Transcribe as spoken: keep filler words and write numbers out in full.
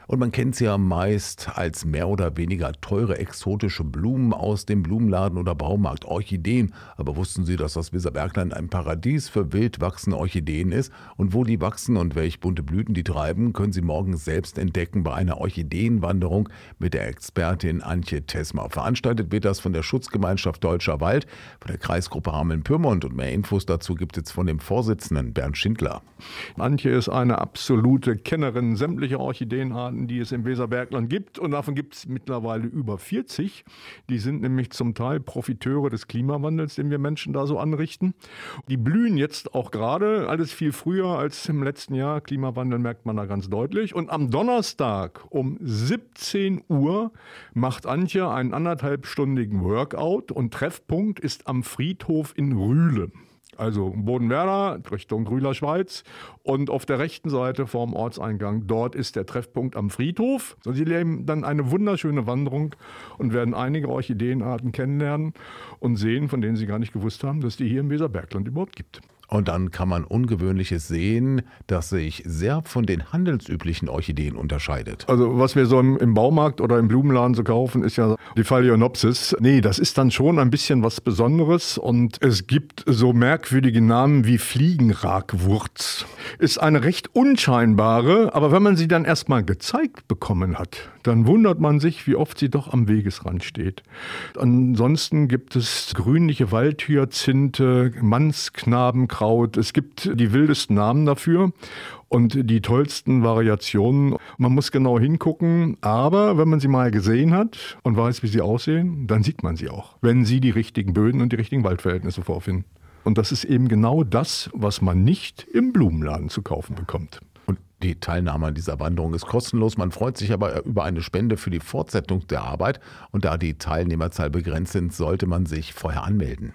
Und man kennt sie ja meist als mehr oder weniger teure exotische Blumen aus dem Blumenladen oder Baumarkt, Orchideen. Aber wussten Sie, dass das Weserbergland ein Paradies für wild wachsende Orchideen ist? Und wo die wachsen und welche bunte Blüten die treiben, können Sie morgen selbst entdecken bei einer Orchideenwanderung mit der Expertin Antje Tesma. Veranstaltet wird das von der Schutzgemeinschaft Deutscher Wald, von der Kreisgruppe Hameln-Pyrmont. Und mehr Infos dazu gibt es von dem Vorsitzenden Bernd Schindler. Antje ist eine absolute Kennerin sämtlicher Orchideenarten, die es im Weserbergland gibt. Und davon gibt es mittlerweile über vierzig. Die sind nämlich zum Teil Profiteure des Klimawandels, den wir Menschen da so anrichten. Die blühen jetzt auch gerade, alles viel früher als im letzten Jahr. Klimawandel merkt man da ganz deutlich. Und am Donnerstag um siebzehn Uhr macht Antje einen anderthalbstündigen Workout und Treffpunkt ist am Friedhof in Rühle. Also Bodenwerder Richtung Rühler Schweiz und auf der rechten Seite vorm Ortseingang, dort ist der Treffpunkt am Friedhof. So, Sie leben dann eine wunderschöne Wanderung und werden einige Orchideenarten kennenlernen und sehen, von denen Sie gar nicht gewusst haben, dass die hier im Weserbergland überhaupt gibt. Und dann kann man Ungewöhnliches sehen, das sich sehr von den handelsüblichen Orchideen unterscheidet. Also was wir so im, im Baumarkt oder im Blumenladen so kaufen, ist ja die Phalaenopsis. Nee, das ist dann schon ein bisschen was Besonderes und es gibt so merkwürdige Namen wie Fliegenragwurz. Ist eine recht unscheinbare, aber wenn man sie dann erstmal gezeigt bekommen hat, dann wundert man sich, wie oft sie doch am Wegesrand steht. Ansonsten gibt es grünliche Waldhyazinthe, Mannsknabenkraut. Es gibt die wildesten Namen dafür und die tollsten Variationen. Man muss genau hingucken, aber wenn man sie mal gesehen hat und weiß, wie sie aussehen, dann sieht man sie auch, wenn sie die richtigen Böden und die richtigen Waldverhältnisse vorfinden. Und das ist eben genau das, was man nicht im Blumenladen zu kaufen bekommt. Und die Teilnahme an dieser Wanderung ist kostenlos. Man freut sich aber über eine Spende für die Fortsetzung der Arbeit. Und da die Teilnehmerzahl begrenzt sind, sollte man sich vorher anmelden.